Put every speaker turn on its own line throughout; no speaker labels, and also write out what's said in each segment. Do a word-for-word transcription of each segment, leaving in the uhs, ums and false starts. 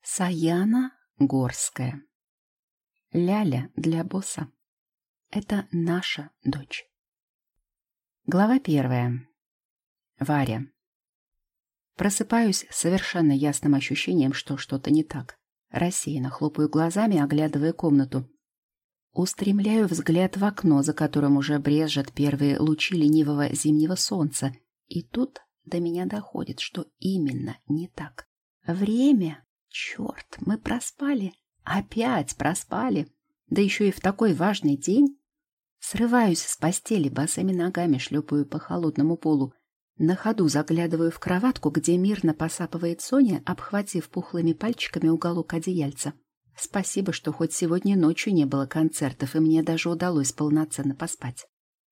Саяна Горская. Ляля для босса. Это наша дочь. Глава первая. Варя. Просыпаюсь с совершенно ясным ощущением, что что-то не так. Рассеянно хлопаю глазами, оглядывая комнату. Устремляю взгляд в окно, за которым уже брезжат первые лучи ленивого зимнего солнца. И тут до меня доходит, что именно не так. Время. Черт, мы проспали. Опять проспали. Да еще и в такой важный день. Срываюсь с постели, босыми ногами шлепаю по холодному полу. На ходу заглядываю в кроватку, где мирно посапывает Соня, обхватив пухлыми пальчиками уголок одеяльца. Спасибо, что хоть сегодня ночью не было концертов, и мне даже удалось полноценно поспать.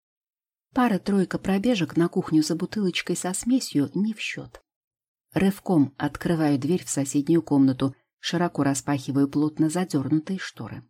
Пара-тройка пробежек на кухню за бутылочкой со смесью не в счет. Рывком открываю дверь в соседнюю комнату, широко распахиваю плотно задернутые шторы.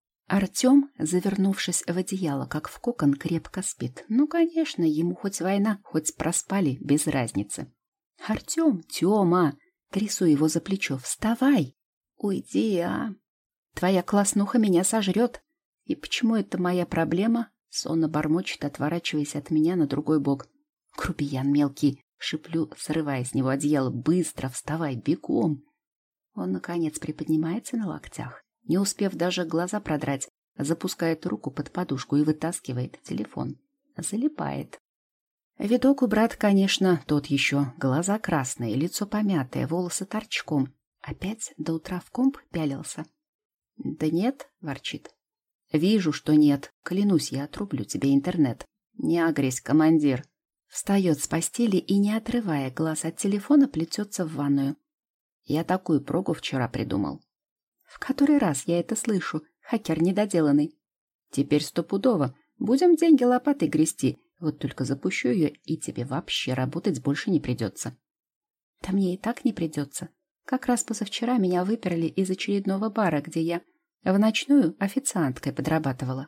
Артем, завернувшись в одеяло, как в кокон, крепко спит. Ну, конечно, ему хоть война, хоть проспали, без разницы. «Артем, Тема!» Трясу его за плечо. «Вставай! Уйди, а! Твоя класснуха меня сожрет! И почему это моя проблема?» Сонно бормочет, отворачиваясь от меня на другой бок. «Грубиян мелкий!» Шиплю, срывая с него одеяло. «Быстро вставай, бегом!» Он, наконец, приподнимается на локтях. Не успев даже глаза продрать, запускает руку под подушку и вытаскивает телефон. Залипает. Видок у брата, конечно, тот еще. Глаза красные, лицо помятое, волосы торчком. Опять до утра в комп пялился. «Да нет», — ворчит. «Вижу, что нет. Клянусь, я отрублю тебе интернет. Не агрись, командир». Встает с постели и, не отрывая глаз от телефона, плетется в ванную. Я такую прогу вчера придумал. В который раз я это слышу, хакер недоделанный. Теперь стопудово. Будем деньги лопатой грести. Вот только запущу ее, и тебе вообще работать больше не придется. Да мне и так не придется. Как раз позавчера меня выперли из очередного бара, где я в ночную официанткой подрабатывала.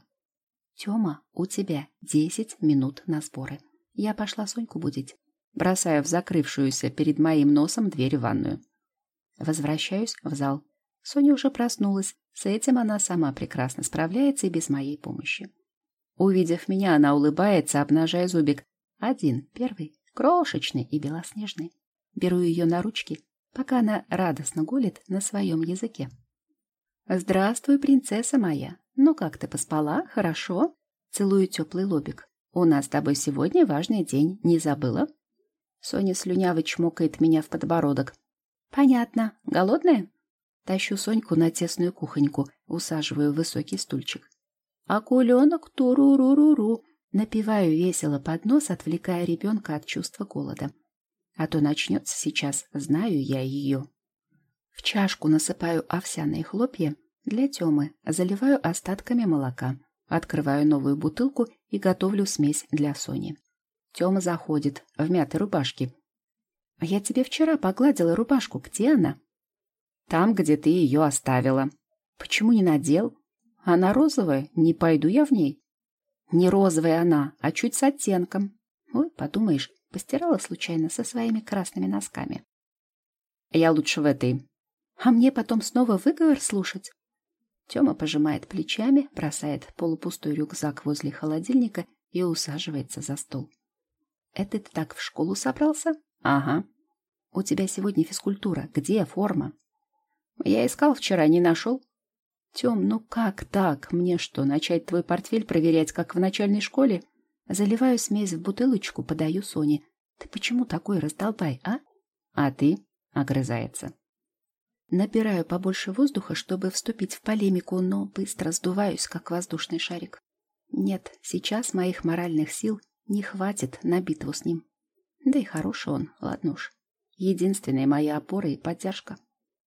Тема, у тебя десять минут на сборы. Я пошла Соньку будить. Бросаю в закрывшуюся перед моим носом дверь в ванную. Возвращаюсь в зал. Соня уже проснулась. С этим она сама прекрасно справляется и без моей помощи. Увидев меня, она улыбается, обнажая зубик. Один, первый, крошечный и белоснежный. Беру ее на ручки, пока она радостно гулит на своем языке. «Здравствуй, принцесса моя. Ну как ты поспала? Хорошо?» Целую теплый лобик. «У нас с тобой сегодня важный день. Не забыла?» Соня слюняво чмокает меня в подбородок. «Понятно. Голодная?» Тащу Соньку на тесную кухоньку, усаживаю в высокий стульчик. «Акуленок, туру-ру-ру-ру!» Напеваю весело под нос, отвлекая ребенка от чувства голода. А то начнется сейчас, знаю я ее. В чашку насыпаю овсяные хлопья для Темы, заливаю остатками молока. Открываю новую бутылку и готовлю смесь для Сони. Тёма заходит в мятой рубашке. «Я тебе вчера погладила рубашку. Где она?» «Там, где ты ее оставила». «Почему не надел?» «Она розовая. Не пойду я в ней». «Не розовая она, а чуть с оттенком». «Ой, подумаешь, постирала случайно со своими красными носками». «Я лучше в этой». «А мне потом снова выговор слушать?» Тёма пожимает плечами, бросает полупустой рюкзак возле холодильника и усаживается за стол. «Это ты так в школу собрался?» «Ага». «У тебя сегодня физкультура. Где форма?» «Я искал вчера, не нашел». «Тём, ну как так? Мне что, начать твой портфель проверять, как в начальной школе?» Заливаю смесь в бутылочку, подаю Соне. «Ты почему такой раздолбай, а?» «А ты?» — огрызается. Набираю побольше воздуха, чтобы вступить в полемику, но быстро сдуваюсь, как воздушный шарик. Нет, сейчас моих моральных сил не хватит на битву с ним. Да и хороший он, ладно уж. Единственная моя опора и поддержка.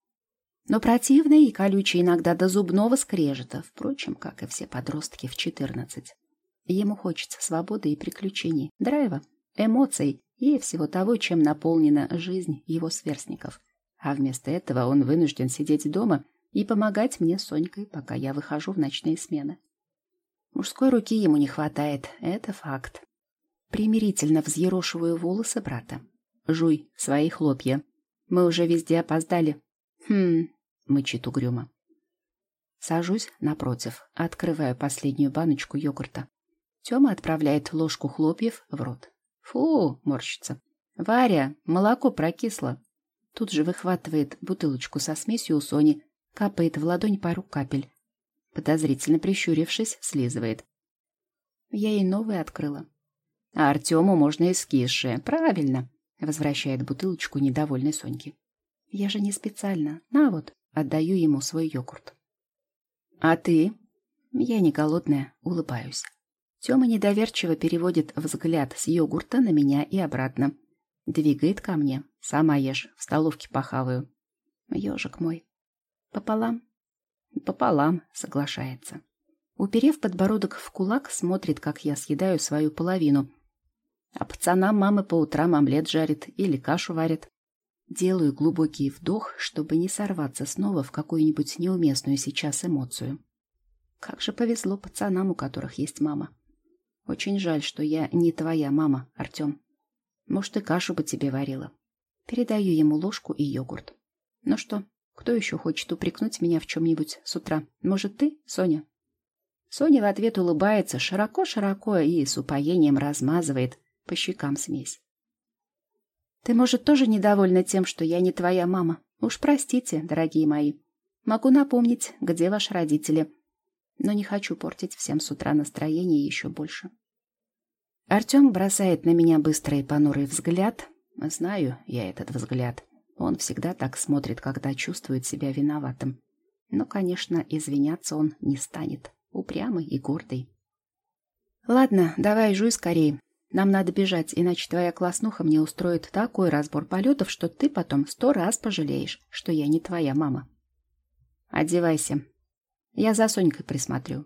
Но противный и колючий иногда до зубного скрежета, впрочем, как и все подростки в четырнадцать. Ему хочется свободы и приключений, драйва, эмоций и всего того, чем наполнена жизнь его сверстников. А вместо этого он вынужден сидеть дома и помогать мне с Сонькой, пока я выхожу в ночные смены. Мужской руки ему не хватает, это факт. Примирительно взъерошиваю волосы брата. «Жуй свои хлопья. Мы уже везде опоздали». «Хм, мычит угрюмо. Сажусь напротив, открываю последнюю баночку йогурта. Тёма отправляет ложку хлопьев в рот. Фу, морщится. Варя, молоко прокисло. Тут же выхватывает бутылочку со смесью у Сони, капает в ладонь пару капель. Подозрительно прищурившись, слизывает. Я ей новое открыла. А Артему можно и скисшее. Правильно, возвращает бутылочку недовольной Соньке. Я же не специально. На вот, отдаю ему свой йогурт. А ты? Я не голодная, улыбаюсь. Тёма недоверчиво переводит взгляд с йогурта на меня и обратно. Двигает ко мне. Сама ешь, в столовке похаваю. Ёжик мой. Пополам? Пополам, соглашается. Уперев подбородок в кулак, смотрит, как я съедаю свою половину. А пацанам мама по утрам омлет жарит или кашу варит. Делаю глубокий вдох, чтобы не сорваться снова в какую-нибудь неуместную сейчас эмоцию. Как же повезло пацанам, у которых есть мама. Очень жаль, что я не твоя мама, Артем. Может, и кашу бы тебе варила. Передаю ему ложку и йогурт. Ну что, кто еще хочет упрекнуть меня в чем-нибудь с утра? Может, ты, Соня? Соня в ответ улыбается широко-широко и с упоением размазывает по щекам смесь. Ты, может, тоже недовольна тем, что я не твоя мама? Уж простите, дорогие мои. Могу напомнить, где ваши родители. Но не хочу портить всем с утра настроение еще больше. Артем бросает на меня быстрый и понурый взгляд. Знаю я этот взгляд. Он всегда так смотрит, когда чувствует себя виноватым. Но, конечно, извиняться он не станет. Упрямый и гордый. Ладно, давай жуй скорее. Нам надо бежать, иначе твоя класснуха мне устроит такой разбор полетов, что ты потом сто раз пожалеешь, что я не твоя мама. Одевайся. Я за Сонькой присмотрю.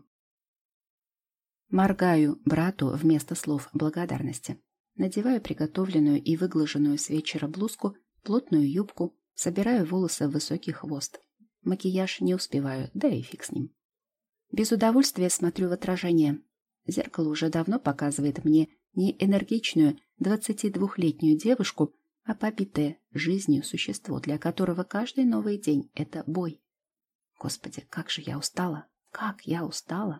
Моргаю брату вместо слов благодарности. Надеваю приготовленную и выглаженную с вечера блузку, плотную юбку, собираю волосы в высокий хвост. Макияж не успеваю, да и фиг с ним. Без удовольствия смотрю в отражение. Зеркало уже давно показывает мне не энергичную двадцатидвухлетнюю девушку, а побитое жизнью существо, для которого каждый новый день — это бой. Господи, как же я устала! Как я устала!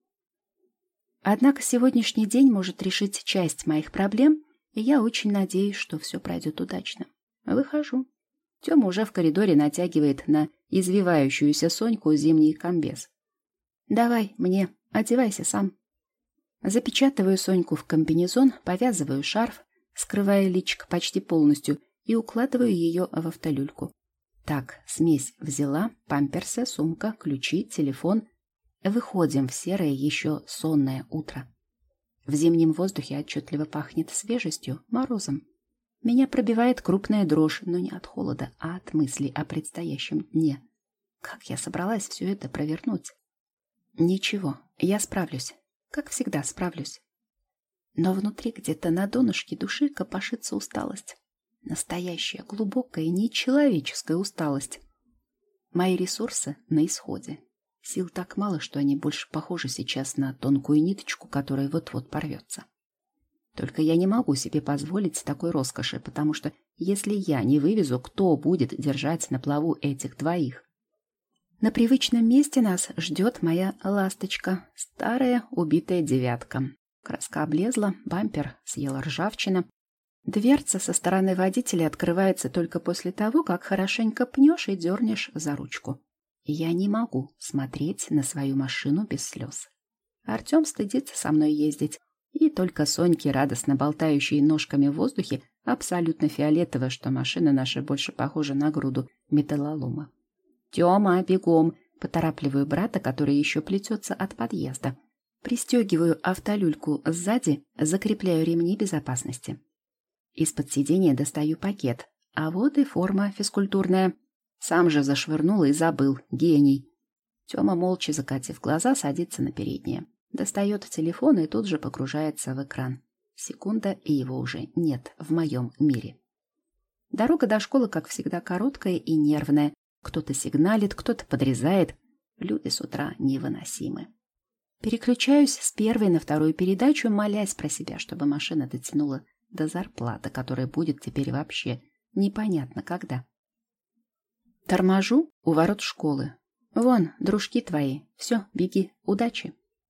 Однако сегодняшний день может решить часть моих проблем, и я очень надеюсь, что все пройдет удачно. Выхожу. Тёма уже в коридоре натягивает на извивающуюся Соньку зимний комбез. «Давай мне, одевайся сам». Запечатываю Соньку в комбинезон, повязываю шарф, скрывая личико почти полностью, и укладываю ее в автолюльку. Так, смесь взяла, памперсы, сумка, ключи, телефон. Выходим в серое еще сонное утро. В зимнем воздухе отчетливо пахнет свежестью, морозом. Меня пробивает крупная дрожь, но не от холода, а от мысли о предстоящем дне. Как я собралась все это провернуть? Ничего, я справлюсь. Как всегда справлюсь. Но внутри где-то на донышке души копошится усталость. Настоящая, глубокая, нечеловеческая усталость. Мои ресурсы на исходе. Сил так мало, что они больше похожи сейчас на тонкую ниточку, которая вот-вот порвется. Только я не могу себе позволить такой роскоши, потому что если я не вывезу, кто будет держать на плаву этих двоих? На привычном месте нас ждет моя ласточка, старая убитая девятка. Краска облезла, бампер съела ржавчина. Дверца со стороны водителя открывается только после того, как хорошенько пнешь и дернешь за ручку. Я не могу смотреть на свою машину без слез. Артем стыдится со мной ездить, и только Соньке, радостно болтающей ножками в воздухе, абсолютно фиолетово, что машина наша больше похожа на груду металлолома. «Тёма, бегом!» — поторапливаю брата, который еще плетется от подъезда. Пристегиваю автолюльку сзади, закрепляю ремни безопасности. Из-под сиденья достаю пакет, а вот и форма физкультурная. Сам же зашвырнул и забыл. Гений. Тёма, молча закатив глаза, садится на переднее. Достает телефон и тут же погружается в экран. Секунда, и его уже нет в моем мире. Дорога до школы, как всегда, короткая и нервная. Кто-то сигналит, кто-то подрезает. Люди с утра невыносимы. Переключаюсь с первой на вторую передачу, молясь про себя, чтобы машина дотянула до зарплаты, которая будет теперь вообще непонятно когда. Торможу у ворот школы. Вон, дружки твои. Все, беги. Удачи.